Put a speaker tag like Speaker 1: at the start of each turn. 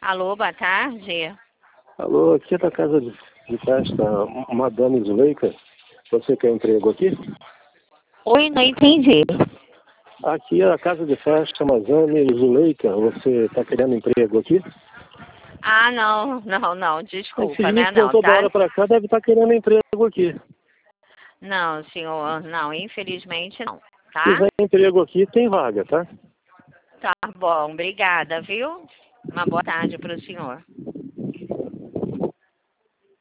Speaker 1: Alô, boa tarde.
Speaker 2: Alô, aqui é da casa de festa, Madame Zuleika. Você quer emprego aqui?
Speaker 1: Oi, não entendi.
Speaker 2: Aqui é a casa de festa Madame Zuleika. Você está querendo emprego aqui?
Speaker 1: Ah, não, desculpa,
Speaker 2: Esse
Speaker 1: né,
Speaker 2: gente
Speaker 1: não,
Speaker 2: toda
Speaker 1: tá?
Speaker 2: hora para cá deve estar querendo emprego aqui.
Speaker 1: Não, senhor, não, infelizmente não,
Speaker 2: Se
Speaker 1: tá?
Speaker 2: tiver emprego aqui, tem vaga, tá?
Speaker 1: Tá bom, obrigada, viu? Uma boa tarde para o senhor.